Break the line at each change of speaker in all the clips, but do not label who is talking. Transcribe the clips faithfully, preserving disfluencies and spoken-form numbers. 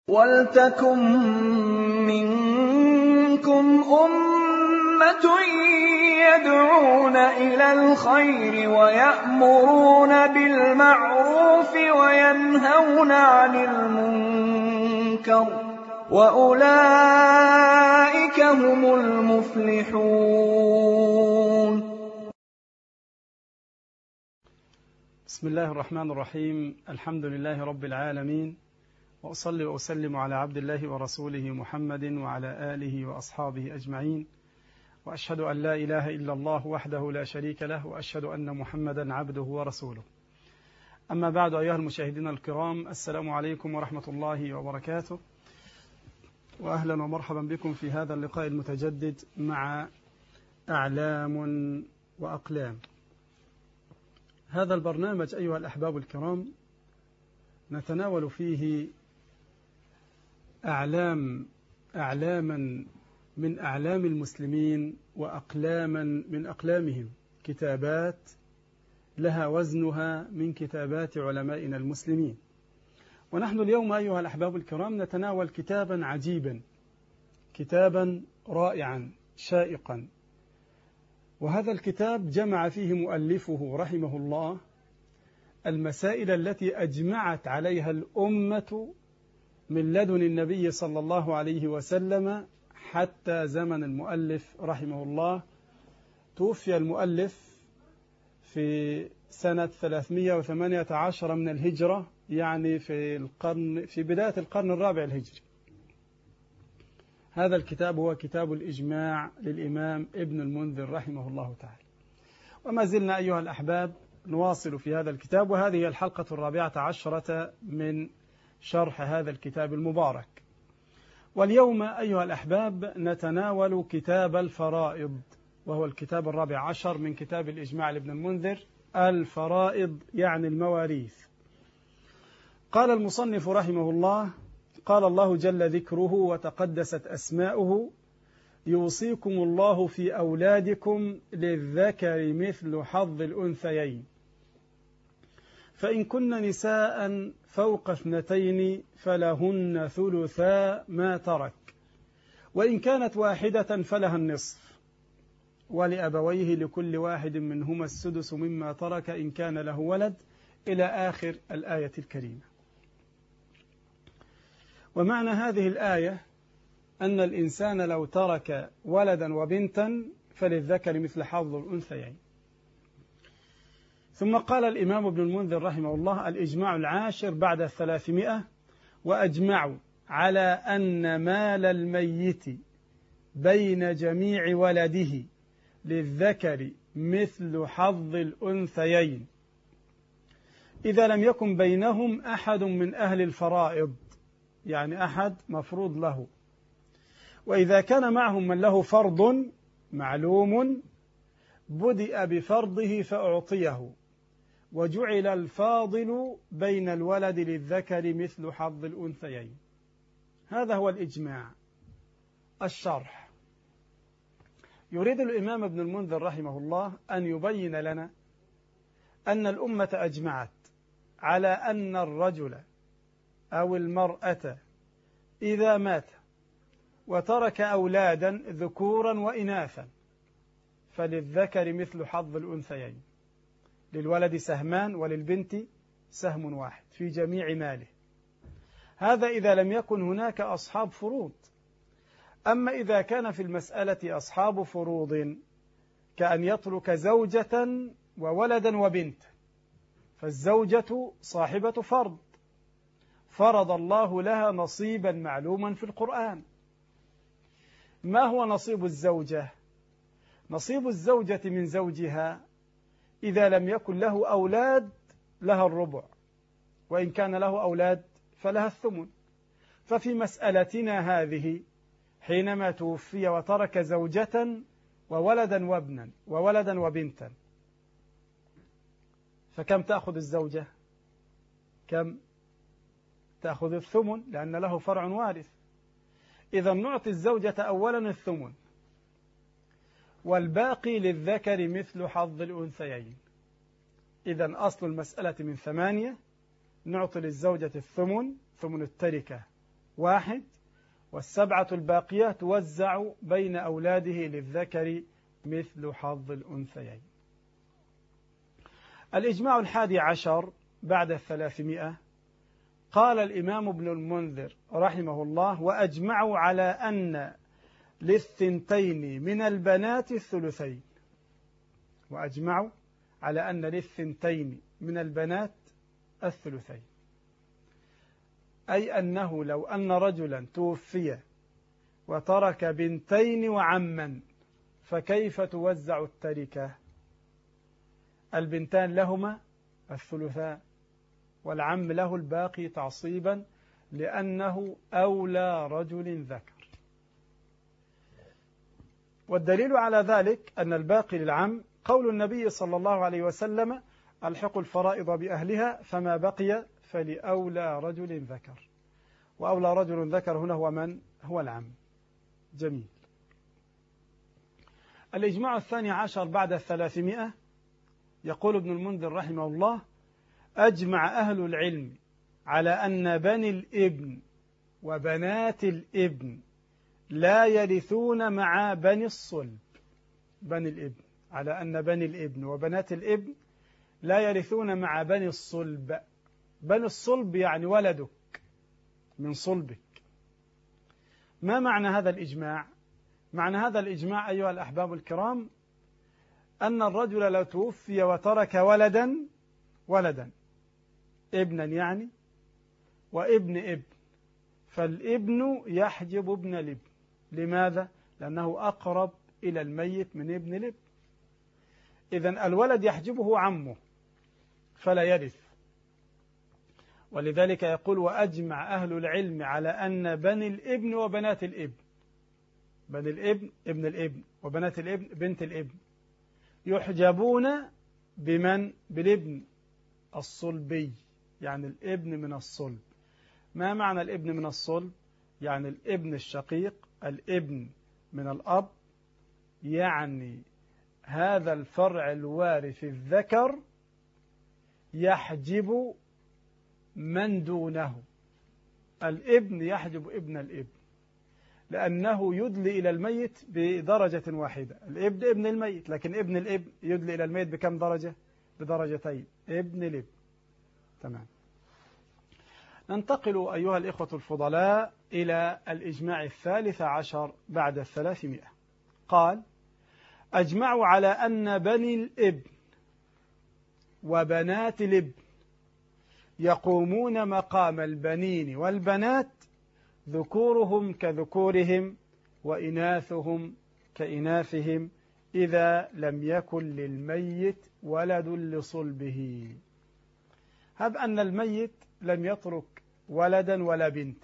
وَلْتَكُن مِّنكُمْ أُمَّةٌ يَدْعُونَ إِلَى الْخَيْرِ وَيَأْمُرُونَ بِالْمَعْرُوفِ وَيَنْهَوْنَ عَنِ الْمُنكَرِ ۚ وَأُولَٰئِكَ هُمُ الْمُفْلِحُونَ.
بسم الله الرحمن الرحيم. الحمد لله رب العالمين، وأصلي وأسلم على عبد الله ورسوله محمد وعلى آله وأصحابه أجمعين، وأشهد أن لا إله إلا الله وحده لا شريك له، وأشهد أن محمدا عبده ورسوله. أما بعد، أيها المشاهدين الكرام، السلام عليكم ورحمة الله وبركاته، وأهلا ومرحبا بكم في هذا اللقاء المتجدد مع أعلام وأقلام. هذا البرنامج أيها الأحباب الكرام نتناول فيه أعلام أعلاما من أعلام المسلمين وأقلاما من أقلامهم، كتابات لها وزنها من كتابات علمائنا المسلمين. ونحن اليوم أيها الأحباب الكرام نتناول كتابا عجيبا، كتابا رائعا شائقا، وهذا الكتاب جمع فيه مؤلفه رحمه الله المسائل التي أجمعت عليها الأمة من لدن النبي صلى الله عليه وسلم حتى زمن المؤلف رحمه الله. توفي المؤلف في سنة ثلاثمائة وثمانية عشر من الهجرة، يعني في القرن في بداية القرن الرابع الهجري. هذا الكتاب هو كتاب الإجماع للإمام ابن المنذر رحمه الله تعالى. وما زلنا أيها الأحباب نواصل في هذا الكتاب، وهذه الحلقة الرابعة عشرة من شرح هذا الكتاب المبارك. واليوم أيها الأحباب نتناول كتاب الفرائض، وهو الكتاب الرابع عشر من كتاب الإجماع لابن المنذر. الفرائض يعني المواريث. قال المصنف رحمه الله: قال الله جل ذكره وتقدست أسماؤه: يوصيكم الله في أولادكم للذكر مثل حظ الأنثيين، فإن كن نساء فوق اثنتين فلهن ثلثا ما ترك، وإن كانت واحدة فلها النصف، ولأبويه لكل واحد منهما السدس مما ترك إن كان له ولد، إلى آخر الآية الكريمة. ومعنى هذه الآية أن الإنسان لو ترك ولدا وبنتا فللذكر مثل حظ الأنثيين. ثم قال الإمام ابن المنذر رحمه الله: الإجماع العاشر بعد الثلاثمائة: وأجمعوا على أن مال الميت بين جميع ولده للذكر مثل حظ الأنثيين إذا لم يكن بينهم أحد من أهل الفرائض، يعني أحد مفروض له، وإذا كان معهم من له فرض معلوم بدأ بفرضه فأعطيه، وجعل الفاضل بين الولد للذكر مثل حظ الأنثيين. هذا هو الإجماع. الشرح: يريد الإمام ابن المنذر رحمه الله أن يبين لنا أن الأمة أجمعت على أن الرجل أو المرأة إذا مات وترك أولادا ذكورا وإناثا فللذكر مثل حظ الأنثيين، للولد سهمان وللبنت سهم واحد في جميع ماله. هذا إذا لم يكن هناك أصحاب فروض. أما إذا كان في المسألة أصحاب فروض كأن يترك زوجة وولدا وبنت، فالزوجة صاحبة فرض، فرض الله لها نصيبا معلوما في القرآن. ما هو نصيب الزوجة؟ نصيب الزوجة من زوجها إذا لم يكن له أولاد لها الربع، وإن كان له أولاد فلها الثمن. ففي مسألتنا هذه حينما توفي وترك زوجة وولدا وابنا وولدا وبنتا، فكم تأخذ الزوجة؟ كم تأخذ؟ الثمن، لأن له فرع وارث. إذا نعطي الزوجة أولا الثمن، والباقي للذكر مثل حظ الأنثيين. إذا أصل المسألة من ثمانية، نعطي للزوجة الثمن، ثمن التركة واحد، والسبعة الباقية توزع بين أولاده للذكر مثل حظ الأنثيين. الإجماع الحادي عشر بعد الثلاثمائة، قال الإمام ابن المنذر رحمه الله: وأجمعوا على أن للثنتين من البنات الثلثين. وأجمعوا على أن للثنتين من البنات الثلثين، أي أنه لو أن رجلا توفي وترك بنتين وعما فكيف توزع التركة؟ البنتان لهما الثلثان والعم له الباقي تعصيبا لأنه أولى رجل ذكر. والدليل على ذلك أن الباقي للعم قول النبي صلى الله عليه وسلم: ألحقوا الفرائض بأهلها فما بقي فلأولى رجل ذكر. وأولى رجل ذكر هنا هو من؟ هو العم. جميل. الإجماع الثاني عشر بعد الثلاثمائة، يقول ابن المنذر رحمه الله: أجمع أهل العلم على أن بني الابن وبنات الابن لا يرثون مع بني الصلب. بني الابن، على أن بني الابن وبنات الابن لا يرثون مع بني الصلب. بني الصلب يعني ولدك من صلبك. ما معنى هذا الإجماع؟ معنى هذا الإجماع أيها الأحباب الكرام أن الرجل لو توفي وترك ولدا ولدا ابنا يعني وابن ابن، فالابن يحجب ابن الابن. لماذا؟ لأنه أقرب إلى الميت من ابن الابن. إذن الولد يحجبه عمه فلا يرث. ولذلك يقول: وأجمع أهل العلم على أن بني الابن وبنات الابن، بني الابن ابن الابن وبنات الابن بنت الابن، يحجبون بمن؟ بالابن الصلبي، يعني الابن من الصلب. ما معنى الابن من الصلب؟ يعني الابن الشقيق، الابن من الأب، يعني هذا الفرع الوارث الذكر يحجب من دونه. الابن يحجب ابن الابن لأنه يدلي إلى الميت بدرجة واحدة. الابن ابن الميت، لكن ابن الابن يدلي إلى الميت بكم درجة؟ بدرجتين، ابن الابن. تمام. ننتقل أيها الإخوة الفضلاء إلى الإجماع الثالث عشر بعد الثلاثمائة. قال: أجمعوا على أن بني الابن وبنات الابن يقومون مقام البنين والبنات، ذكورهم كذكورهم وإناثهم كإناثهم، إذا لم يكن للميت ولد لصلبه. هب أن الميت لم يترك ولدا ولا بنت،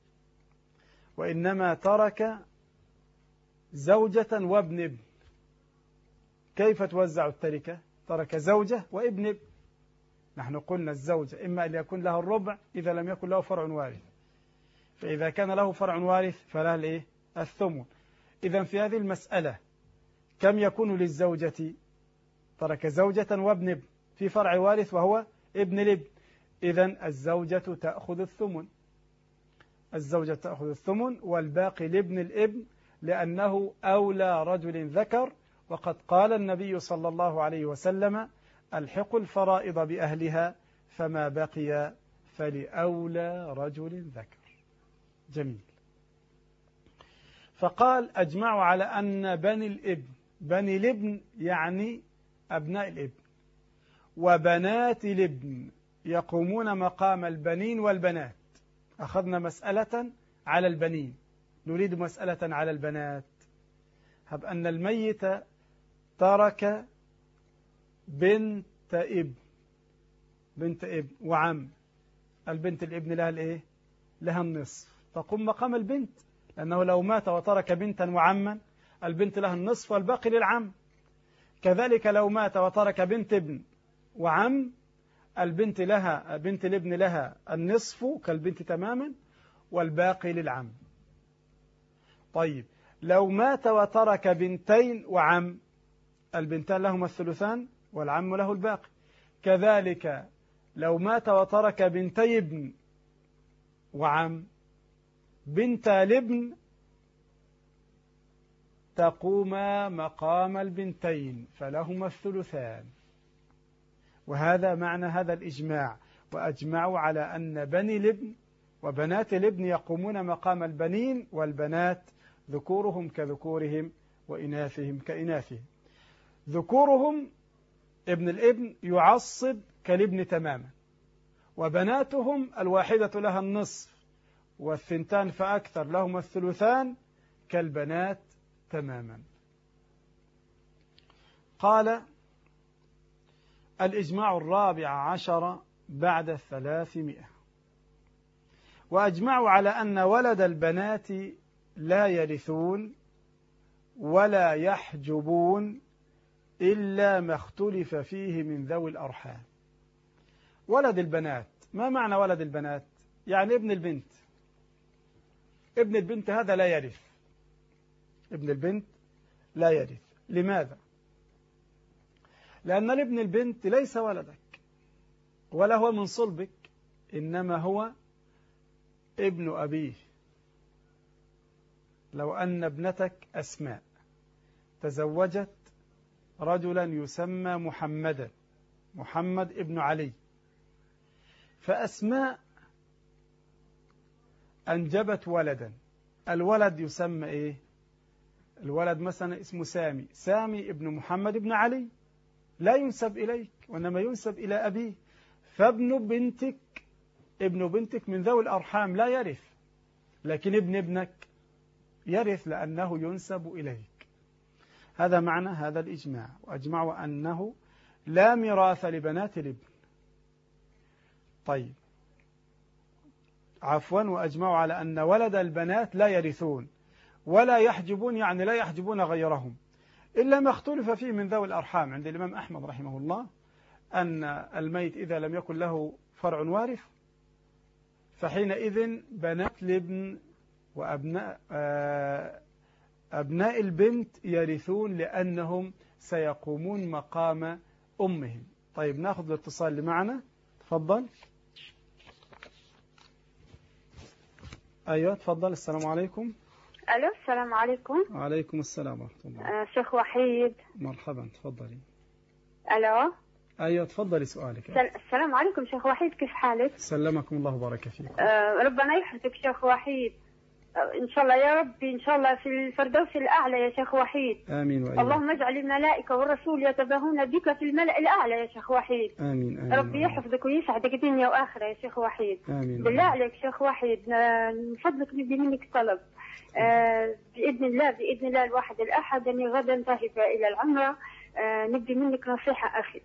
وإنما ترك زوجة وابن ابن، كيف توزع التركة؟ ترك زوجة وابن ابن. نحن قلنا الزوجة إما أن يكون لها الربع إذا لم يكن له فرع وارث، فإذا كان له فرع وارث فلها الإيه؟ الثمن. إذا في هذه المسألة كم يكون للزوجة؟ ترك زوجة وابن ابن في فرع وارث وهو ابن الابن، إذن الزوجة تأخذ الثمن. الزوجة تأخذ الثمن والباقي لابن الابن لأنه أولى رجل ذكر. وقد قال النبي صلى الله عليه وسلم: ألحقوا الفرائض بأهلها فما بقي فلأولى رجل ذكر. جميل. فقال: أجمعوا على أن بني الابن، بني الابن يعني أبناء الابن، وبنات الابن يقومون مقام البنين والبنات. أخذنا مسألة على البنين، نريد مسألة على البنات. هب أن الميت ترك بنت ابن، بنت ابن وعم. البنت الابن لها الايه؟ لها النصف، تقوم مقام البنت، لأنه لو مات وترك بنتا وعما البنت لها النصف والباقي للعم. كذلك لو مات وترك بنت ابن وعم البنت لها، بنت الابن لها النصف كالبنت تماما والباقي للعم. طيب لو مات وترك بنتين وعم البنتان لهما الثلثان والعم له الباقي. كذلك لو مات وترك بنتي ابن وعم بنت الابن تقوما مقام البنتين فلهما الثلثان. وهذا معنى هذا الإجماع. وأجمعوا على أن بني الابن وبنات الابن يقومون مقام البنين، والبنات ذكورهم كذكورهم وإناثهم كإناثهم. ذكورهم ابن الابن يعصب كالابن تماما، وبناتهم الواحدة لها النصف والثنتان فأكثر لهما الثلثان كالبنات تماما. قال: الإجماع الرابع عشر بعد الثلاثمائة. وأجمعوا على أن ولد البنات لا يرثون ولا يحجبون إلا ما اختلف فيه من ذوي الأرحام. ولد البنات، ما معنى ولد البنات؟ يعني ابن البنت. ابن البنت هذا لا يرث. ابن البنت لا يرث. لماذا؟ لأن ابن البنت ليس ولدك ولا هو من صلبك، إنما هو ابن أبيه. لو أن ابنتك أسماء تزوجت رجلا يسمى محمدا، محمد ابن علي، فأسماء أنجبت ولدا، الولد يسمى إيه؟ الولد مثلا اسمه سامي، سامي ابن محمد ابن علي، لا ينسب إليك وإنما ينسب إلى أبيه. فابن بنتك ابن بنتك من ذوي الأرحام لا يرث، لكن ابن ابنك يرث لأنه ينسب إليك. هذا معنى هذا الإجماع. وأجمعوا أنه لا ميراث لبنات الابن. طيب، عفوا، وأجمعوا على أن ولد البنات لا يرثون ولا يحجبون، يعني لا يحجبون غيرهم إلا ما اختلف فيه من ذوي الأرحام. عند الإمام أحمد رحمه الله أن الميت إذا لم يكن له فرع وارث فحينئذ بنات الابن وأبناء أبناء البنت يرثون لأنهم سيقومون مقام أمهم. طيب، ناخذ الاتصال اللي معنا. تفضل. أيوة تفضل. السلام عليكم.
ألو، السلام عليكم.
وعليكم السلام ورحمة الله.
آه شيخ وحيد.
مرحبا، تفضلي.
ألو.
أيوة تفضلي سؤالك.
السلام عليكم شيخ وحيد، كيف حالك؟
سلمكم الله وبارك فيكم.
آه ربنا يحفظك شيخ وحيد. آه إن شاء الله يا ربي، إن شاء الله في الفردوس الأعلى يا شيخ وحيد.
آمين وإياك.
اللهم اجعل الملائكة والرسول يتباهون بك في الملأ الأعلى يا شيخ وحيد.
آمين آمين.
ربي يحفظك ويسعدك دنيا وآخرة يا شيخ وحيد.
آمين.
بالله عليك شيخ وحيد، من فضلك نبي منك طلب. آه بإذن الله بإذن الله الواحد الأحد أني غدا ذاهبة إلى العمرة. آه نبي منك نصيحة أخي.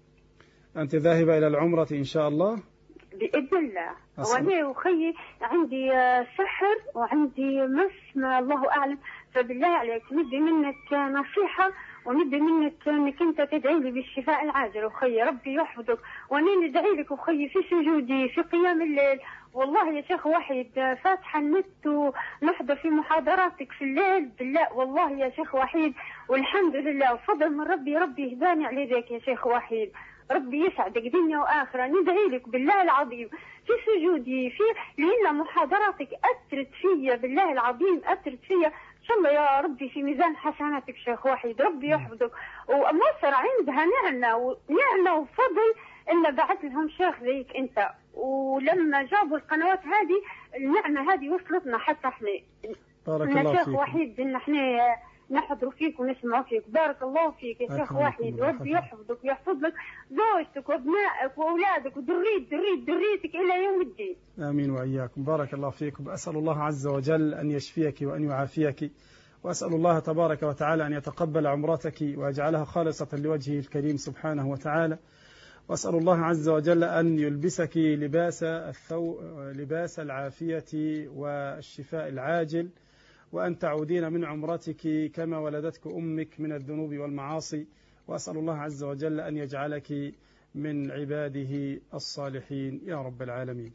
أنت ذاهبة إلى العمرة إن شاء الله؟
بإذن الله. وأنا وخيي عندي سحر وعندي مس ما الله أعلم، فبالله عليك نبي منك نصيحة ونبي منك أنك أنت تدعي لي بالشفاء العاجل. وخيي ربي يحفظك، وأنا ندعي لك وخيي في سجودي في قيام الليل. والله يا شيخ واحد فاتحة النت ونحضر في محاضراتك في الليل بالله والله يا شيخ وحيد، والحمد لله وفضل من ربي. ربي هداني على ذاك يا شيخ وحيد. ربي يسعدك دنيا وآخرة. ندعي لك بالله العظيم في سجودي في لأن محاضراتك أثرت فيا بالله العظيم، أثرت فيا. إن شاء الله يا ربي في ميزان حسناتك شيخ وحيد. ربي يحفظك. ومصر عندها نعمة ونعمة وفضل إن بعث لهم شيخ زيك أنت، ولما جابوا القنوات هذه النعمة هذه وصلتنا حتى احنا.
بارك الله فيك.
شيخ وحيد إن احنا نحضر فيك ونسمع فيك. بارك الله فيك يا شيخ وحيد. ربي يحفظك ويحفظ لك زوجتك وابنائك واولادك وذريت ذريت ذريتك الى يوم الدين.
امين واياكم. بارك الله فيكم. اسال الله عز وجل ان يشفيك وان يعافيك، واسال الله تبارك وتعالى ان يتقبل عمرتك ويجعلها خالصه لوجهه الكريم سبحانه وتعالى، واسال الله عز وجل ان يلبسك لباس الثو... لباس العافيه والشفاء العاجل، وأن تعودين من عمرتك كما ولدتك أمك من الذنوب والمعاصي. وأسأل الله عز وجل أن يجعلك من عباده الصالحين يا رب العالمين.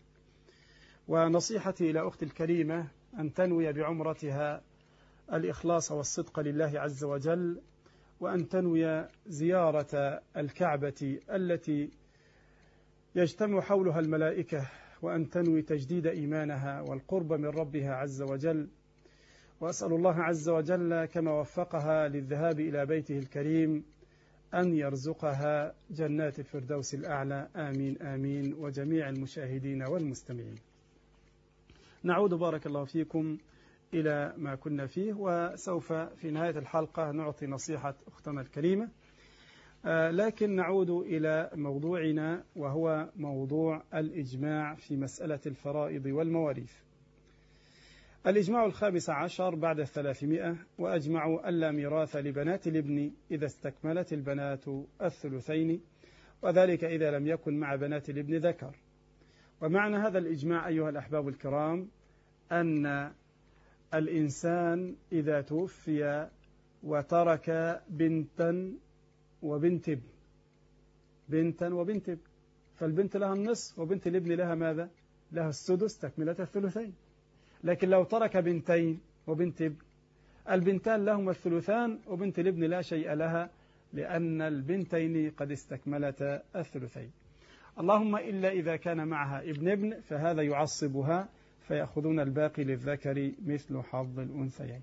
ونصيحتي إلى أختي الكريمة أن تنوي بعمرتها الإخلاص والصدق لله عز وجل، وأن تنوي زيارة الكعبة التي يجتمع حولها الملائكة وأن تنوي تجديد إيمانها والقرب من ربها عز وجل. وأسأل الله عز وجل كما وفقها للذهاب إلى بيته الكريم أن يرزقها جنات الفردوس الأعلى، آمين آمين، وجميع المشاهدين والمستمعين. نعود بارك الله فيكم إلى ما كنا فيه، وسوف في نهاية الحلقة نعطي نصيحة أختنا الكريمة، آه لكن نعود إلى موضوعنا، وهو موضوع الإجماع في مسألة الفرائض والمواريث. الإجماع الخامس عشر بعد الثلاثمائة: وأجمعوا ألا ميراث لبنات الابن إذا استكملت البنات الثلثين، وذلك إذا لم يكن مع بنات الابن ذكر. ومعنى هذا الإجماع أيها الأحباب الكرام أن الإنسان إذا توفي وترك بنتا وبنت ابن، بنتا وبنت ابن، فالبنت لها النصف وبنت الابن لها ماذا؟ لها السدس تكملة الثلثين. لكن لو ترك بنتين وبنت ابن، البنتان لهما الثلثان وبنت الابن لا شيء لها، لأن البنتين قد استكملتا الثلثين. اللهم إلا إذا كان معها ابن ابن، فهذا يعصبها فيأخذون الباقي للذكر مثل حظ الأنثيين.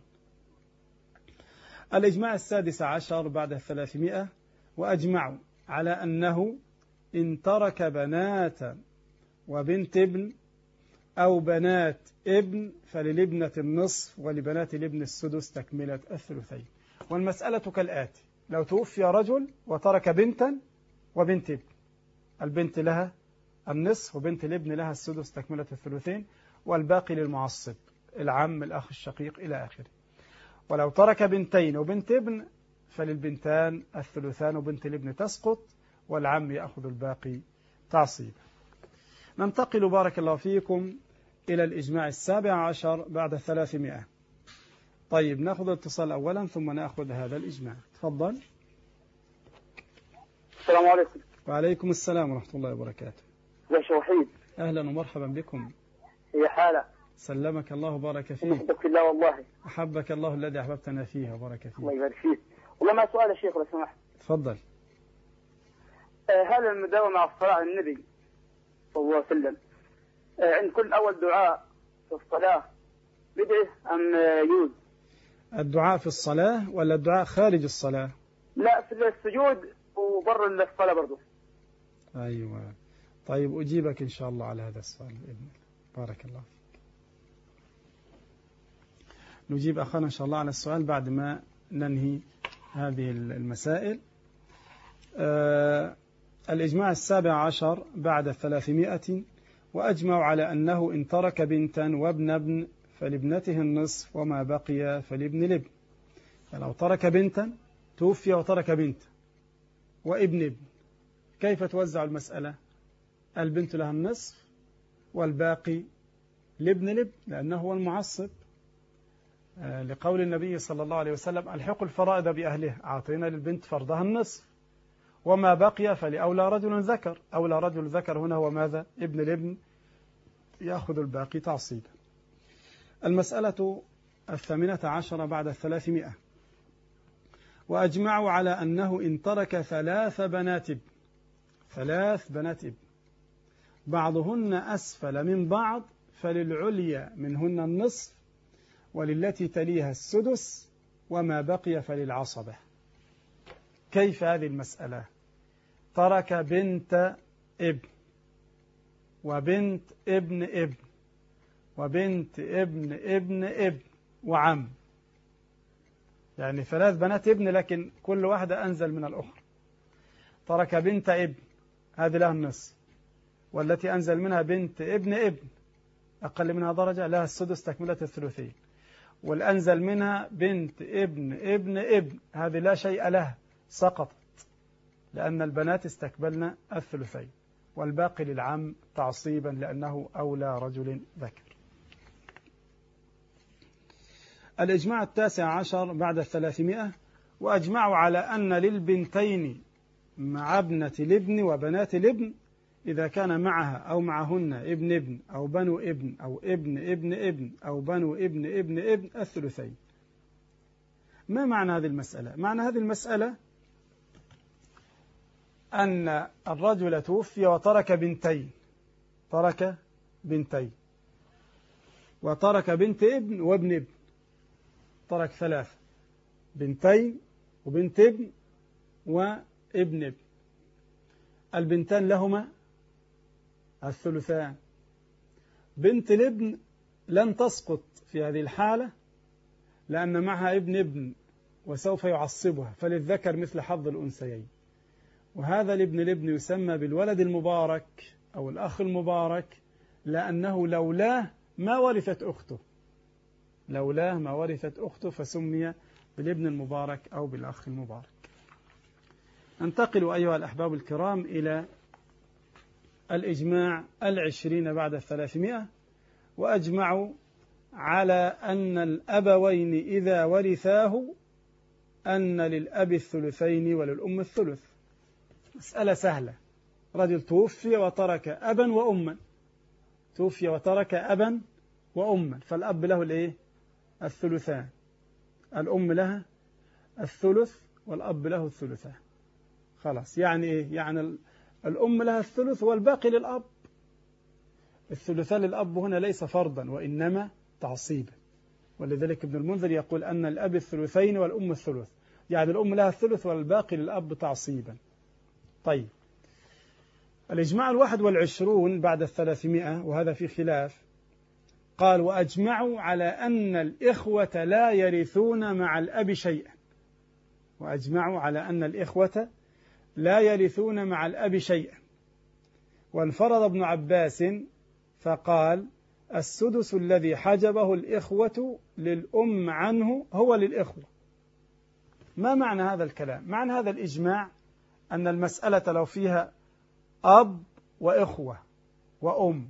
الإجماع السادس عشر بعد الثلاثمائة: وأجمعوا على أنه إن ترك بنات وبنت ابن أو بنات ابن فللابنة النصف ولبنات الابن السدس تكملة الثلثين. والمسألة كالآتي: لو توفي رجل وترك بنتا وبنت ابن، البنت لها النصف وبنت الابن لها السدس تكملة الثلثين، والباقي للمعصب، العم، الأخ الشقيق إلى آخره. ولو ترك بنتين وبنت ابن فللبنتان الثلثان وبنت الابن تسقط، والعم يأخذ الباقي تعصيبا. ننتقل بارك الله فيكم إلى الإجماع السابع عشر بعد الثلاثمائة. طيب نأخذ الاتصال أولا ثم نأخذ هذا الإجماع. تفضل.
السلام عليكم.
وعليكم السلام ورحمة الله وبركاته.
يا شيخ وحيد،
أهلا ومرحبا بكم.
هي حالة.
سلمك الله وبارك فيك.
أحبك في الله والله.
أحبك الله الذي أحببتنا فيه وبارك فيك.
الله يبارك فيك. والله ما سؤال يا شيخ لو سمحت.
تفضل.
هل المداومة على الصلاة على النبي صلى الله عليه وسلم عند كل أول دعاء في الصلاة بدعة أم يجوز؟
الدعاء في الصلاة ولا الدعاء خارج الصلاة؟
لا، في السجود وبر الصلاة برضو.
أيوة. طيب أجيبك إن شاء الله على هذا السؤال بإذن الله. بارك الله فيك. نجيب أخانا إن شاء الله على السؤال بعد ما ننهي هذه المسائل. آه الإجماع السابع عشر بعد الثلاثمائة: وأجمعوا على أنه إن ترك بنتا وابن ابن فلابنته النصف وما بقي فلابن الابن. فلو ترك بنتا، توفي وترك بنت وابن ابن، كيف توزع المسألة؟ البنت لها النصف والباقي لابن الابن، لأنه هو المعصب، آه لقول النبي صلى الله عليه وسلم: الحقوا الفرائض بأهلها، أعطينا للبنت فرضها النصف، وما بقي فلأولى رجل ذكر. أولى رجل ذكر هنا هو ماذا؟ ابن الابن، يأخذ الباقي تعصيبا. المسألة الثامنة عشر بعد الثلاثمائة: وأجمعوا على أنه إن ترك ثلاث بنات ابن، ثلاث بنات ابن بعضهن أسفل من بعض فللعليا منهن النصف وللتي تليها السدس وما بقي فللعصبة. كيف هذه المسألة؟ ترك بنت ابن وبنت ابن ابن وبنت ابن ابن ابن وعم، يعني ثلاث بنات ابن لكن كل واحدة أنزل من الأخرى. ترك بنت ابن، هذه لها النصف، والتي أنزل منها بنت ابن ابن أقل منها درجة لها السدس تكملة الثلثين، والأنزل منها بنت ابن ابن ابن هذه لا شيء لها، سقطت، لأن البنات استكملن الثلثين، والباقي للعم تعصيبا لأنه أولى رجل ذكر. الإجماع التاسع عشر بعد الثلاثمائة: وأجمعوا على أن للبنتين مع ابنة الابن وبنات الابن إذا كان معها أو معهن ابن ابن أو بنو ابن أو ابن ابن ابن أو بنو ابن ابن ابن الثلثين. ما معنى هذه المسألة؟ معنى هذه المسألة أن الرجل توفي وترك بنتين، ترك بنتين، وترك بنت ابن وابن ابن، ترك ثلاثة، بنتين وبنت ابن وابن ابن. البنتان لهما الثلثان. بنت الابن لن تسقط في هذه الحالة لأن معها ابن ابن وسوف يعصبها، فللذكر مثل حظ الأنثيين. وهذا الابن الابن يسمى بالولد المبارك أو الأخ المبارك لأنه لولاه ما ورثت أخته، لولاه ما ورثت أخته فسمي بالابن المبارك أو بالأخ المبارك. ننتقل أيها الأحباب الكرام إلى الإجماع العشرين بعد الثلاثمائة. وأجمعوا على أن الأبوين إذا ورثاه أن للأب الثلثين وللأم الثلث. مسألة سهلة، رجل توفي وترك أبا وأما، توفي وترك أبا وأما، فالأب له الإيه؟ الثلثان، الأم لها الثلث والأب له الثلثان. خلاص، يعني إيه؟ يعني الأم لها الثلث والباقي للأب. الثلثان للأب هنا ليس فرضا وإنما تعصيبا، ولذلك ابن المنذر يقول أن الأب الثلثين والأم الثلث، يعني الأم لها الثلث والباقي للأب تعصيبا. طيب، الإجماع الواحد والعشرون بعد الثلاثمائة، وهذا في خلاف، قال وأجمعوا على أن الإخوة لا يرثون مع الأب شيئا. وأجمعوا على أن الإخوة لا يرثون مع الأب شيئا. وانفرد ابن عباس فقال السدس الذي حجبه الإخوة للأم عنه هو للإخوة. ما معنى هذا الكلام؟ معنى هذا الإجماع أن المسألة لو فيها أب وإخوة وأم،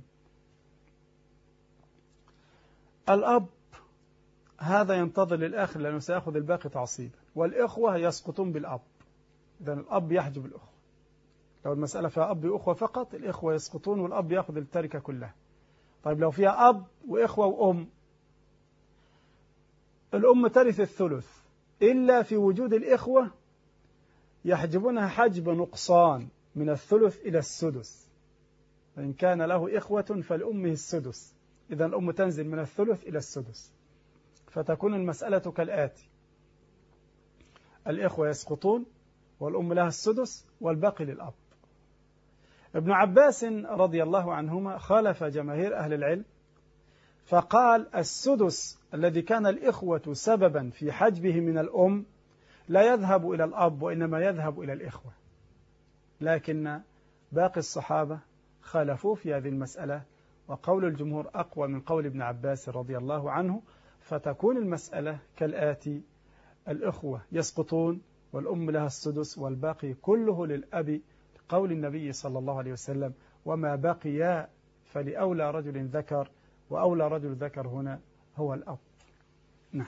الأب هذا ينتظر للآخر لأنه سيأخذ الباقي تعصيبا، والإخوة يسقطون بالأب، إذن الأب يحجب الأخوة. لو المسألة فيها أب وأخوة فقط الإخوة يسقطون والأب يأخذ التركة كلها. طيب لو فيها أب وإخوة وأم، الأم ترث الثلث إلا في وجود الإخوة يحجبونها حجب نقصان من الثلث إلى السدس. فإن كان له إخوة فالأمه السدس، إذن الأم تنزل من الثلث إلى السدس، فتكون المسألة كالآتي: الإخوة يسقطون والأم لها السدس والباقي للأب. ابن عباس رضي الله عنهما خالف جماهير أهل العلم فقال السدس الذي كان الإخوة سببا في حجبه من الأم لا يذهب إلى الأب وإنما يذهب إلى الإخوة. لكن باقي الصحابة خالفوا في هذه المسألة، وقول الجمهور أقوى من قول ابن عباس رضي الله عنه، فتكون المسألة كالآتي: الإخوة يسقطون والأم لها السدس والباقي كله للأب، قول النبي صلى الله عليه وسلم: وما بقي فلأولى رجل ذكر، وأولى رجل ذكر هنا هو الأب. نعم.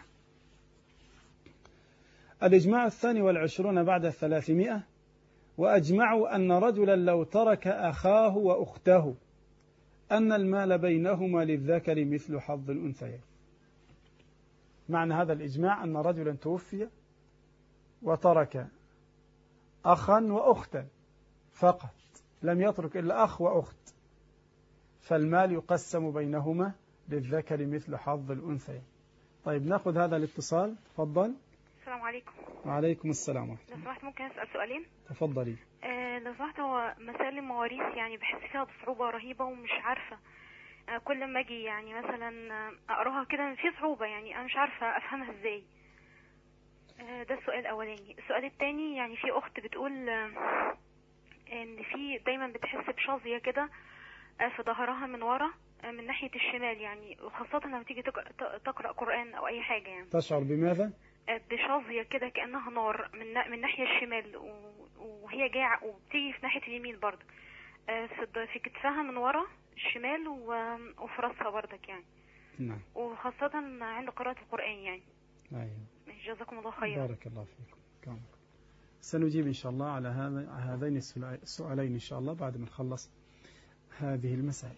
الإجماع الثاني والعشرون بعد الثلاثمائة: وأجمعوا أن رجلا لو ترك أخاه وأخته أن المال بينهما للذكر مثل حظ الأنثيين. معنى هذا الإجماع أن رجلا توفي وترك أخا وأختا فقط، لم يترك إلا أخ وأخت، فالمال يقسم بينهما للذكر مثل حظ الأنثيين. طيب نأخذ هذا الاتصال. تفضل.
السلام عليكم.
وعليكم السلام ورحمة
لو سمحت ممكن أسأل سؤالين؟
تفضلي.
آه لو سمحت، هو مسائل المواريث يعني بحس فيها بصعوبة رهيبة ومش عارفة، آه كل ما أجي يعني مثلا أقراها كده في صعوبة، يعني أنا مش عارفة أفهمها إزاي. آه ده السؤال الأولاني. السؤال الثاني، يعني في أخت بتقول آه إن في دايما بتحس بشظية كده آه في ظهرها من ورا آه من ناحية الشمال، يعني وخاصة لما تيجي تقرأ قرآن أو أي حاجة. يعني
تشعر بماذا؟
بشظية كده كأنها نار من من الناحية الشمال، وهي جاية وبتيجي في ناحية اليمين برضه، في كتفها من ورا الشمال وفي راسها برضك يعني.
نعم.
وخاصة عند قراءة القرآن يعني.
أيوة.
جزاكم الله خيرا.
بارك الله فيكم. كامل. سنجيب إن شاء الله على هذا هذين السؤالين إن شاء الله بعد ما نخلص هذه المسائل.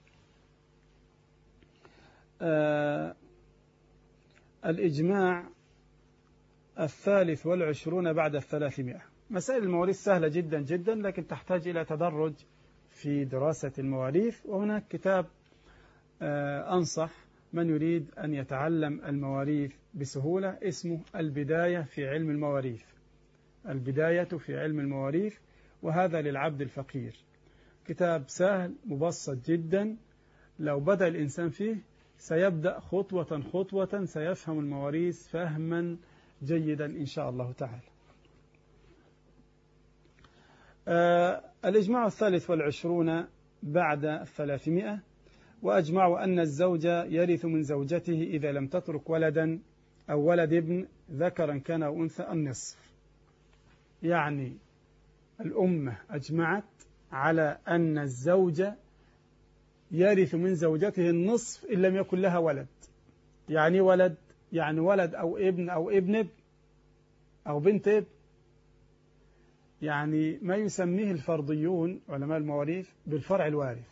آه الإجماع الثالث والعشرون بعد الثلاثمائة. مسائل المواريث سهلة جدا جدا، لكن تحتاج إلى تدرج في دراسة المواريث. وهناك كتاب أنصح من يريد أن يتعلم المواريث بسهولة، اسمه البداية في علم المواريث. البداية في علم المواريث، وهذا للعبد الفقير. كتاب سهل مبسط جدا، لو بدأ الإنسان فيه سيبدأ خطوة خطوة، سيفهم المواريث فهما جيدا إن شاء الله تعالى. آه الإجماع الثالث والعشرون بعد الثلاثمائة: وأجمعوا أن الزوج يرث من زوجته إذا لم تترك ولدا أو ولد ابن ذكرا كان أو أنثى النصف. يعني الأمة أجمعت على أن الزوج يرث من زوجته النصف إن لم يكن لها ولد. يعني ولد، يعني ولد أو ابن أو ابن ابن أو بنت ابن، يعني ما يسميه الفرضيون علماء المواريث بالفرع الوارث.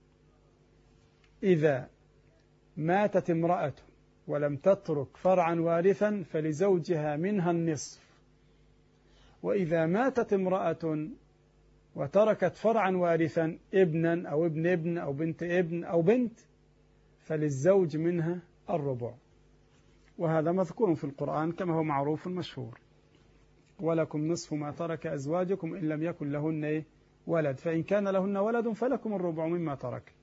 إذا ماتت امرأة ولم تترك فرعا وارثا فلزوجها منها النصف، وإذا ماتت امرأة وتركت فرعا وارثا ابنا أو ابن ابن أو بنت ابن أو بنت فللزوج منها الربع. وهذا مذكور في القرآن كما هو معروف مشهور: ولكم نصف ما ترك أزواجكم إن لم يكن لهن ولد فإن كان لهن ولد فلكم الربع مما ترك.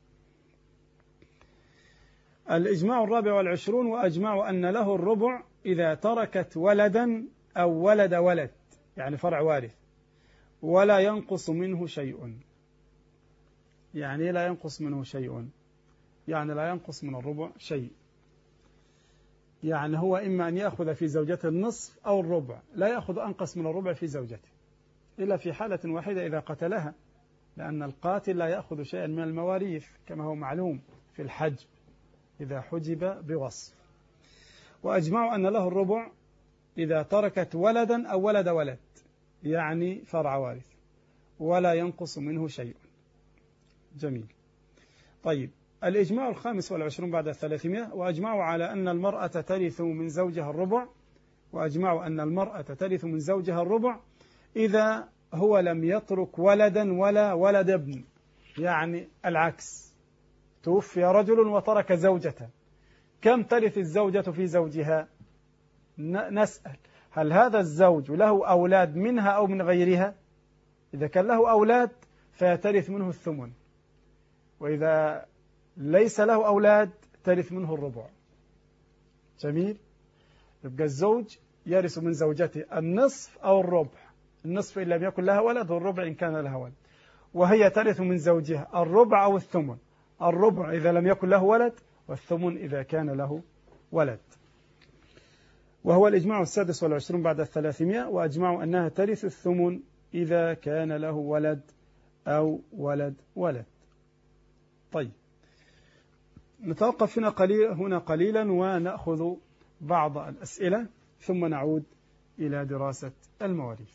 الإجماع الرابع والعشرون: وأجمعوا أن له الربع إذا تركت ولدا أو ولد ولد، يعني فرع وارث، ولا ينقص منه شيء. يعني لا ينقص منه شيء، يعني لا ينقص من الربع شيء. يعني هو إما أن يأخذ في زوجته النصف أو الربع، لا يأخذ أنقص من الربع في زوجته إلا في حالة واحدة إذا قتلها، لأن القاتل لا يأخذ شيئا من المواريث كما هو معلوم في الحجب إذا حجب بوصف. وأجمعوا أن له الربع إذا تركت ولدا أو ولد ولد، يعني فرع وارث، ولا ينقص منه شيء. جميل. طيب، الإجماع الخامس والعشرون بعد الثلاثمائة: وأجمعوا على أن المرأة ترث من زوجها الربع وأجمعوا أن المرأة ترث من زوجها الربع إذا هو لم يترك ولدا ولا ولد ابن. يعني العكس، توفي رجل وترك زوجة، كم ترث الزوجة في زوجها؟ نسأل: هل هذا الزوج له أولاد منها أو من غيرها؟ إذا كان له أولاد فيترث منه الثمن، وإذا ليس له أولاد ترث منه الربع. جميل. يبقى الزوج يرث من زوجته النصف أو الربع، النصف إن لم يكن لها ولد والربع إن كان لها ولد، وهي ترث من زوجها الربع أو الثمن، الربع إذا لم يكن له ولد والثمن إذا كان له ولد. وهو الإجماع السادس والعشرون بعد الثلاثمائة: وأجمعوا أنها ترث الثمن إذا كان له ولد أو ولد ولد. طيب، نتوقف هنا قليلا هنا قليلا ونأخذ بعض الأسئلة ثم نعود إلى دراسة المواريث.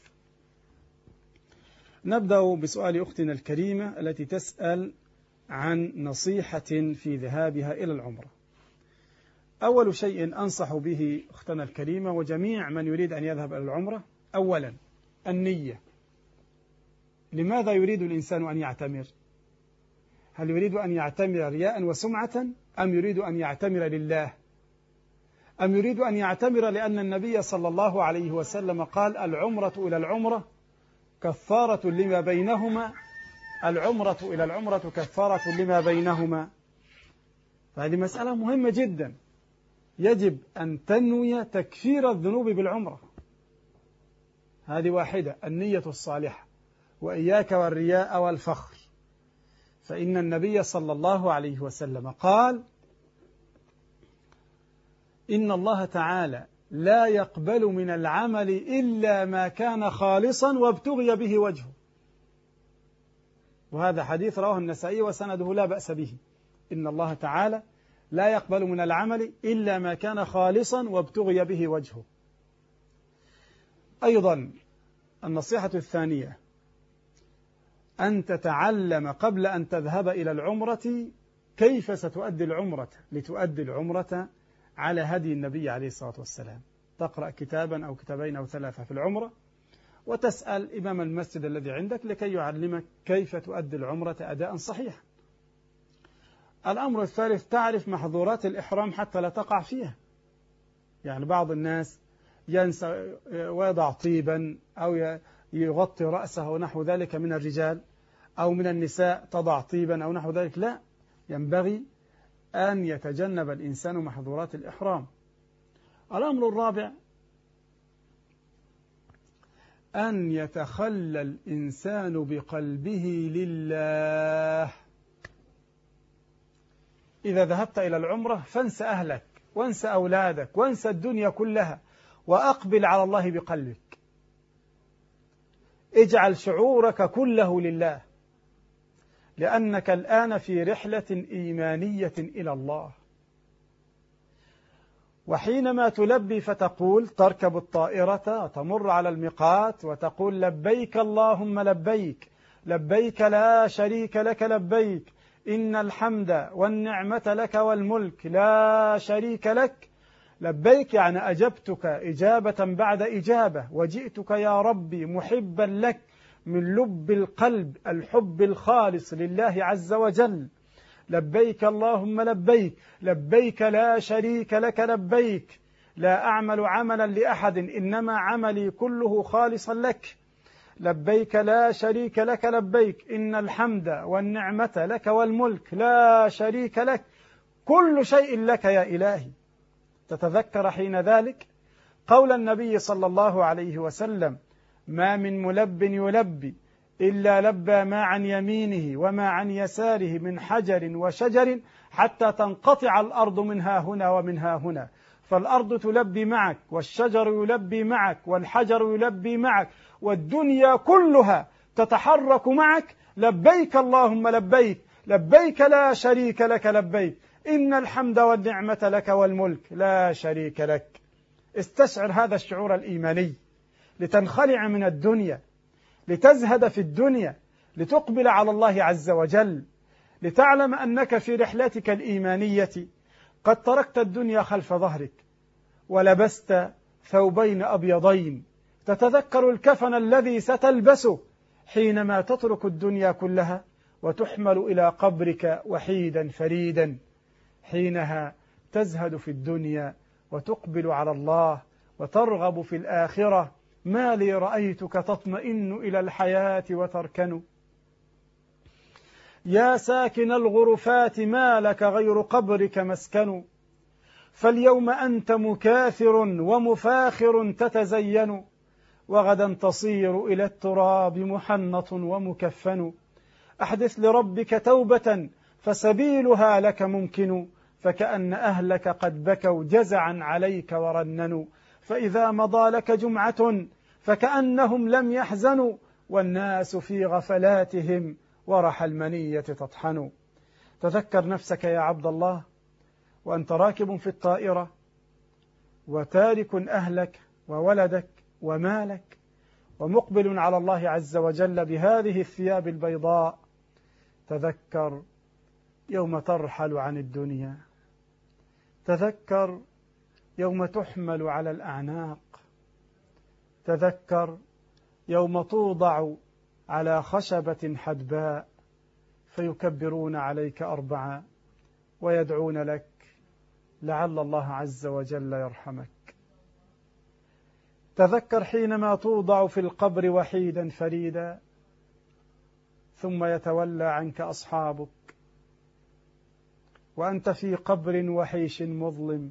نبدأ بسؤال أختنا الكريمة التي تسأل عن نصيحة في ذهابها إلى العمرة. أول شيء أنصح به أختنا الكريمة وجميع من يريد أن يذهب إلى العمرة: أولا النية. لماذا يريد الإنسان أن يعتمر؟ هل يريد أن يعتمر رياء وسمعة، أم يريد أن يعتمر لله، أم يريد أن يعتمر لأن النبي صلى الله عليه وسلم قال: العمرة إلى العمرة كفارة لما بينهما، العمرة إلى العمرة كفارة لما بينهما. فهذه مسألة مهمة جدا، يجب أن تنوي تكفير الذنوب بالعمرة. هذه واحدة، النية الصالحة. وإياك والرياء والفخر، فإن النبي صلى الله عليه وسلم قال: إن الله تعالى لا يقبل من العمل إلا ما كان خالصا وابتغي به وجهه. وهذا حديث رواه النسائي وسنده لا بأس به. إن الله تعالى لا يقبل من العمل إلا ما كان خالصا وابتغي به وجهه. أيضا النصيحة الثانية: أن تتعلم قبل أن تذهب إلى العمرة كيف ستؤدي العمرة، لتؤدي العمرة على هدي النبي عليه الصلاة والسلام. تقرأ كتابا أو كتابين أو ثلاثة في العمرة، وتسأل إمام المسجد الذي عندك لكي يعلمك كيف تؤدي العمرة أداء صحيحا. الأمر الثالث تعرف محظورات الإحرام حتى لا تقع فيها. يعني بعض الناس ينسى ويضع طيبا أو يغطي رأسه ونحو ذلك من الرجال، أو من النساء تضع طيبا أو نحو ذلك. لا، ينبغي أن يتجنب الإنسان محظورات الإحرام. الأمر الرابع أن يتخلى الإنسان بقلبه لله. إذا ذهبت إلى العمرة فانسى أهلك وانسى أولادك وانسى الدنيا كلها وأقبل على الله بقلبك. اجعل شعورك كله لله، لأنك الآن في رحلة إيمانية إلى الله. وحينما تلبي فتقول، تركب الطائرة تمر على الميقات وتقول لبيك اللهم لبيك، لبيك لا شريك لك لبيك، إن الحمد والنعمة لك والملك لا شريك لك. لبيك يعني أجبتك إجابة بعد إجابة، وجئتك يا ربي محبا لك من لب القلب، الحب الخالص لله عز وجل. لبيك اللهم لبيك، لبيك لا شريك لك لبيك، لا أعمل عملا لأحد إنما عملي كله خالصا لك. لبيك لا شريك لك لبيك، إن الحمد والنعمة لك والملك لا شريك لك، كل شيء لك يا إلهي. تتذكر حين ذلك قول النبي صلى الله عليه وسلم: ما من ملب يلبي إلا لبى ما عن يمينه وما عن يساره من حجر وشجر حتى تنقطع الأرض منها هنا ومنها هنا. فالأرض تلبي معك، والشجر يلبي معك، والحجر يلبي معك، والدنيا كلها تتحرك معك. لبيك اللهم لبيك، لبيك لا شريك لك لبيك، إن الحمد والنعمة لك والملك لا شريك لك. استشعر هذا الشعور الإيماني لتنخلع من الدنيا، لتزهد في الدنيا، لتقبل على الله عز وجل، لتعلم أنك في رحلتك الإيمانية قد تركت الدنيا خلف ظهرك ولبست ثوبين أبيضين. تتذكر الكفن الذي ستلبسه حينما تترك الدنيا كلها وتحمل إلى قبرك وحيدا فريدا. حينها تزهد في الدنيا وتقبل على الله وترغب في الآخرة. ما لي رأيتك تطمئن إلى الحياة وتركن. يا ساكن الغرفات ما لك غير قبرك مسكن. فاليوم أنت مكاثر ومفاخر تتزين، وغدا تصير إلى التراب محنط ومكفن. أحدث لربك توبة فسبيلها لك ممكن، فكأن أهلك قد بكوا جزعا عليك ورننوا. فإذا مضى لك جمعة فكأنهم لم يحزنوا، والناس في غفلاتهم ورح المنية تطحن. تذكر نفسك يا عبد الله وأنت راكب في الطائرة وتارك أهلك وولدك ومالك ومقبل على الله عز وجل بهذه الثياب البيضاء. تذكر يوم ترحل عن الدنيا، تذكر يوم تحمل على الأعناق، تذكر يوم توضع على خشبة حدباء فيكبرون عليك أربعة ويدعون لك لعل الله عز وجل يرحمك. تذكر حينما توضع في القبر وحيدا فريدا ثم يتولى عنك أصحابك وأنت في قبر وحيش مظلم.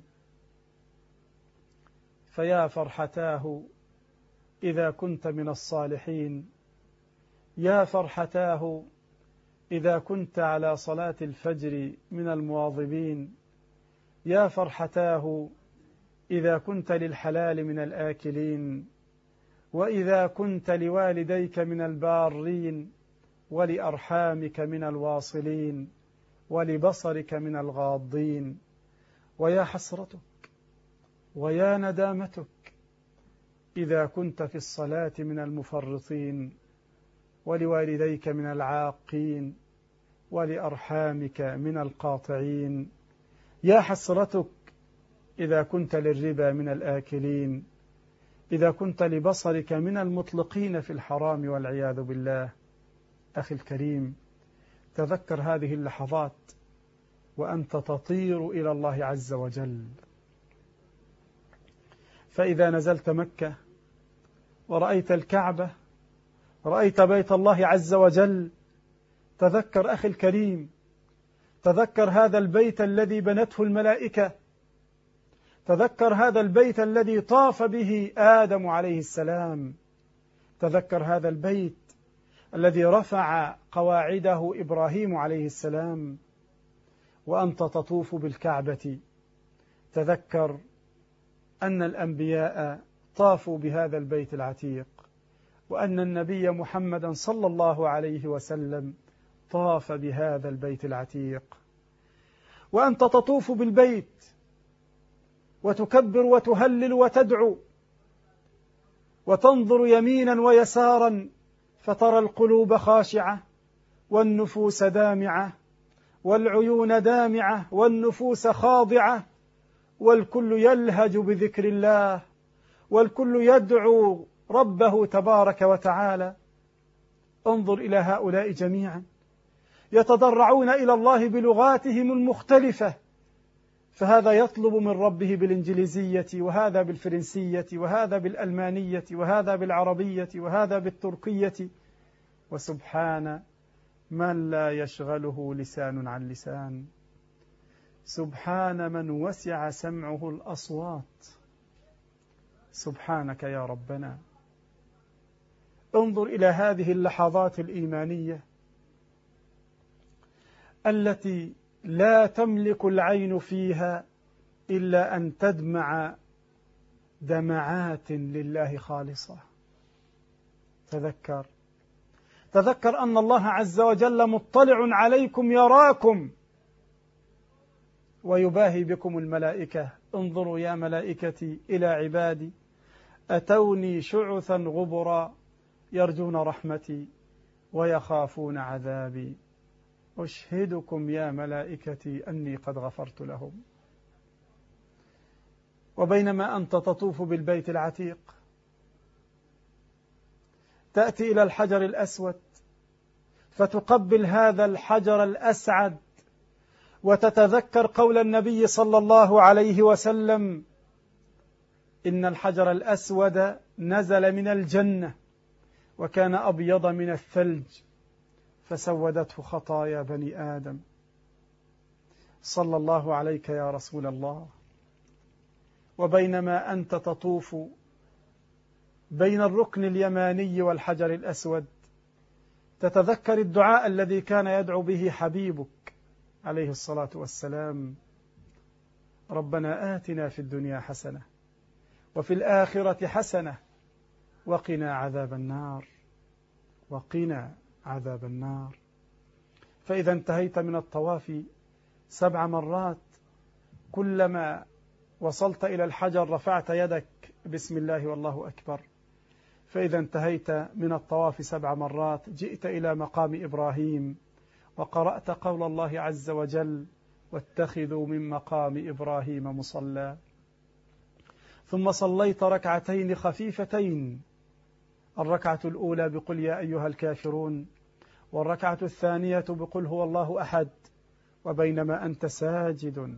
فيا فرحتاه إذا كنت من الصالحين، يا فرحتاه إذا كنت على صلاة الفجر من المواظبين، يا فرحتاه إذا كنت للحلال من الآكلين، وإذا كنت لوالديك من البارين، ولأرحامك من الواصلين، ولبصرك من الغاضين. ويا حسرتك ويا ندامتك إذا كنت في الصلاة من المفرطين، ولوالديك من العاقين، ولأرحامك من القاطعين. يا حسرتك إذا كنت للربا من الآكلين، إذا كنت لبصرك من المطلقين في الحرام والعياذ بالله. أخي الكريم، تذكر هذه اللحظات وأنت تطير إلى الله عز وجل. فإذا نزلت مكة ورأيت الكعبة، رأيت بيت الله عز وجل، تذكر أخي الكريم، تذكر هذا البيت الذي بنته الملائكة، تذكر هذا البيت الذي طاف به آدم عليه السلام، تذكر هذا البيت الذي رفع قواعده إبراهيم عليه السلام. وأنت تطوف بالكعبة تذكر أن الأنبياء طافوا بهذا البيت العتيق، وأن النبي محمدا صلى الله عليه وسلم طاف بهذا البيت العتيق. وأنت تطوف بالبيت وتكبر وتهلل وتدعو وتنظر يمينا ويسارا، فترى القلوب خاشعة والنفوس دامعة والعيون دامعة والنفوس خاضعة، والكل يلهج بذكر الله، والكل يدعو ربه تبارك وتعالى. انظر إلى هؤلاء جميعا يتضرعون إلى الله بلغاتهم المختلفة، فهذا يطلب من ربه بالإنجليزية، وهذا بالفرنسية، وهذا بالألمانية، وهذا بالعربية، وهذا بالتركية. وسبحان من لا يشغله لسان عن لسان، سبحان من وسع سمعه الأصوات، سبحانك يا ربنا. انظر إلى هذه اللحظات الإيمانية التي لا تملك العين فيها إلا أن تدمع دمعات لله خالصة. تذكر تذكر أن الله عز وجل مطلع عليكم يراكم ويباهي بكم الملائكة. انظروا يا ملائكتي إلى عبادي أتوني شعثا غبرا يرجون رحمتي ويخافون عذابي، أشهدكم يا ملائكتي أني قد غفرت لهم. وبينما أنت تطوف بالبيت العتيق تأتي إلى الحجر الأسود فتقبل هذا الحجر الأسعد وتتذكر قول النبي صلى الله عليه وسلم: إن الحجر الأسود نزل من الجنة وكان أبيض من الثلج فسودته خطايا بني آدم. صلى الله عليك يا رسول الله. وبينما أنت تطوف بين الركن اليماني والحجر الأسود تتذكر الدعاء الذي كان يدعو به حبيبك عليه الصلاة والسلام: ربنا آتنا في الدنيا حسنة وفي الآخرة حسنة وقنا عذاب النار وقنا عذاب النار. فإذا انتهيت من الطواف سبع مرات كلما وصلت إلى الحجر رفعت يدك بسم الله والله أكبر. فإذا انتهيت من الطواف سبع مرات جئت إلى مقام إبراهيم وقرأت قول الله عز وجل: واتخذوا من مقام إبراهيم مصلى. ثم صليت ركعتين خفيفتين، الركعة الأولى بقل يا أيها الكافرون، والركعة الثانية بقل هو الله أحد. وبينما أنت ساجد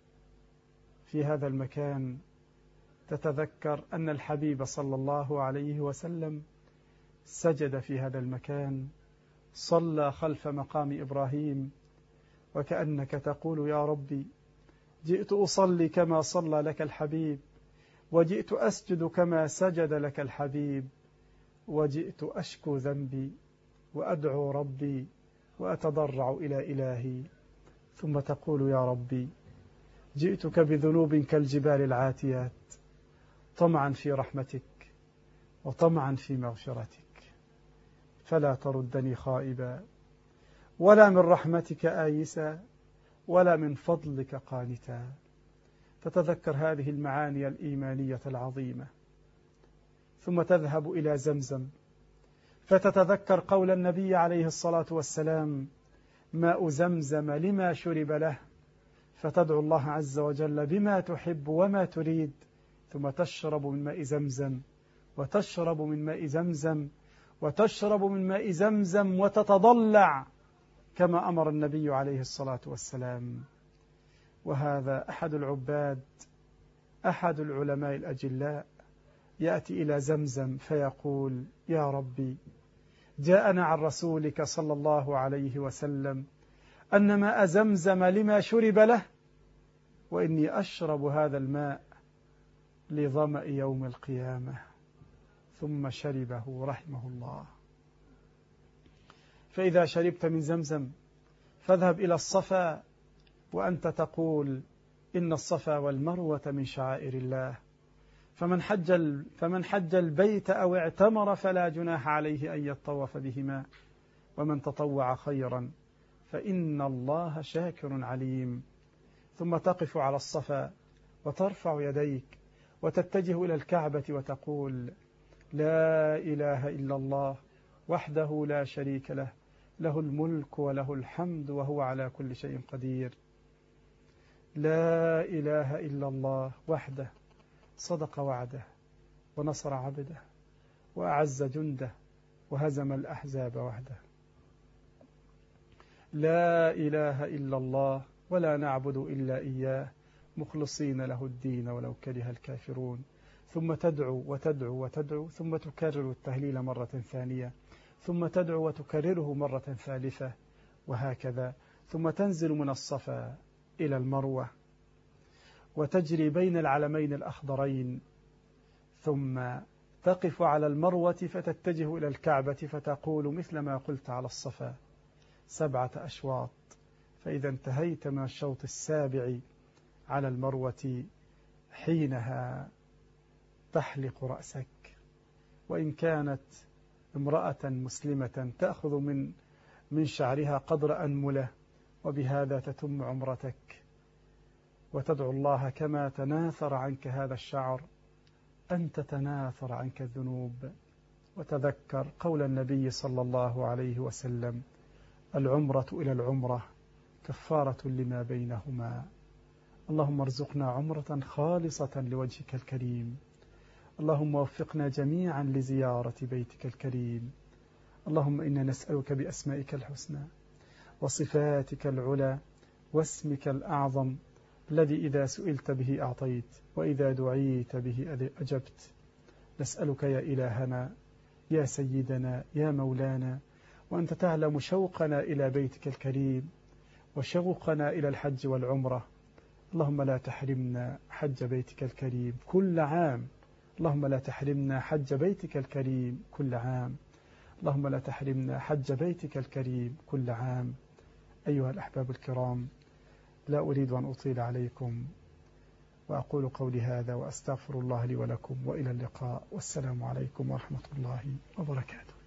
في هذا المكان تتذكر أن الحبيب صلى الله عليه وسلم سجد في هذا المكان، صلى خلف مقام إبراهيم، وكأنك تقول: يا ربي جئت أصلي كما صلى لك الحبيب، وجئت أسجد كما سجد لك الحبيب، وجئت أشكو ذنبي وأدعو ربي وأتضرع إلى إلهي. ثم تقول: يا ربي جئتك بذنوب كالجبال العاتيات، طمعا في رحمتك وطمعا في مغفرتك، فلا تردني خائبا، ولا من رحمتك آيسا، ولا من فضلك قانتا. تتذكر هذه المعاني الإيمانية العظيمة. ثم تذهب إلى زمزم فتتذكر قول النبي عليه الصلاة والسلام: ماء زمزم لما شرب له، فتدعو الله عز وجل بما تحب وما تريد، ثم تشرب من ماء زمزم وتشرب من ماء زمزم وتشرب من ماء زمزم وتتضلع كما أمر النبي عليه الصلاة والسلام. وهذا أحد العباد أحد العلماء الأجلاء يأتي إلى زمزم فيقول: يا ربي، جاءنا عن رسولك صلى الله عليه وسلم أن ماء زمزم لما شرب له، وإني أشرب هذا الماء لظمأ يوم القيامة. ثم شربه رحمه الله. فإذا شربت من زمزم فاذهب إلى الصفا وأنت تقول: إن الصفا والمروة من شعائر الله، فمن حج, فمن حج البيت أو اعتمر فلا جناح عليه أن يطوف بهما، ومن تطوع خيرا فإن الله شاكر عليم. ثم تقف على الصفا وترفع يديك وتتجه إلى الكعبة وتقول: لا إله إلا الله وحده لا شريك له، له الملك وله الحمد وهو على كل شيء قدير. لا إله إلا الله وحده صدق وعده ونصر عبده وأعز جنده وهزم الأحزاب وحده. لا إله إلا الله ولا نعبد إلا إياه مخلصين له الدين ولو كره الكافرون. ثم تدعو وتدعو وتدعو، ثم تكرر التهليل مرة ثانية، ثم تدعو وتكرره مرة ثالثة، وهكذا. ثم تنزل من الصفا إلى المروة وتجري بين العلمين الأخضرين، ثم تقف على المروة فتتجه إلى الكعبة فتقول مثل ما قلت على الصفا سبعة أشواط. فإذا انتهيت من الشوط السابع على المروة حينها تحلق رأسك، وإن كانت امرأة مسلمة تأخذ من من شعرها قدر أنملة، وبهذا تتم عمرتك وتدعو الله كما تناثر عنك هذا الشعر أن تتناثر عنك الذنوب. وتذكر قول النبي صلى الله عليه وسلم: العمرة إلى العمرة كفارة لما بينهما. اللهم ارزقنا عمرة خالصة لوجهك الكريم. اللهم وفقنا جميعا لزيارة بيتك الكريم. اللهم إنا نسألك بأسمائك الحسنى وصفاتك العلى واسمك الأعظم الذي إذا سئلت به أعطيت وإذا دعيت به أجبت. نسألك يا إلهنا يا سيدنا يا مولانا، وأنت تعلم شوقنا إلى بيتك الكريم وشوقنا إلى الحج والعمرة. اللهم لا تحرمنا حج بيتك الكريم كل عام. اللهم لا تحرمنا حج بيتك الكريم كل عام. اللهم لا تحرمنا حج بيتك الكريم كل عام. أيها الأحباب الكرام، لا أريد أن أطيل عليكم، وأقول قولي هذا وأستغفر الله لي ولكم، وإلى اللقاء، والسلام عليكم ورحمة الله وبركاته.